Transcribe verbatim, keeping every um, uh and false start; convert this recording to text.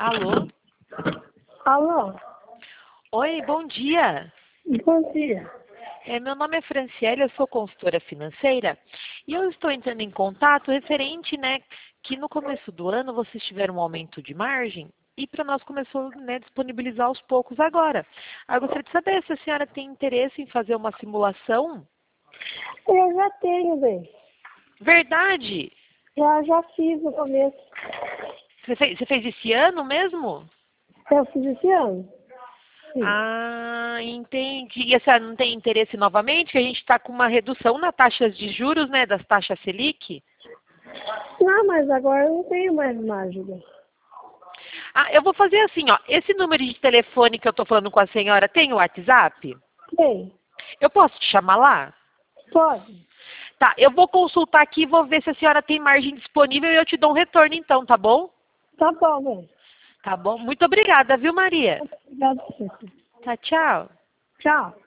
Alô? Alô? Oi, bom dia. Bom dia. É, meu nome é Franciele, eu sou consultora financeira e eu estou entrando em contato referente, né, que no começo do ano vocês tiveram um aumento de margem e para nós começou, né, disponibilizar aos poucos agora. Aí eu gostaria de saber se a senhora tem interesse em fazer uma simulação. Eu já tenho, bem. Verdade? Já, já fiz no começo. Você fez, você fez esse ano mesmo? Eu fiz esse ano. Sim. Ah, entendi. E a senhora não tem interesse novamente? Que a gente está com uma redução na taxa de juros, né, das taxas Selic. Não, mas agora eu não tenho mais mágica. Ah, eu vou fazer assim, ó. Esse número de telefone que eu estou falando com a senhora tem o WhatsApp? Tem. Eu posso te chamar lá? Pode. Tá, eu vou consultar aqui e vou ver se a senhora tem margem disponível e eu te dou um retorno então, tá bom? Tá bom, bem. Tá bom? Muito obrigada, viu, Maria? Obrigada. Tá, tchau. Tchau.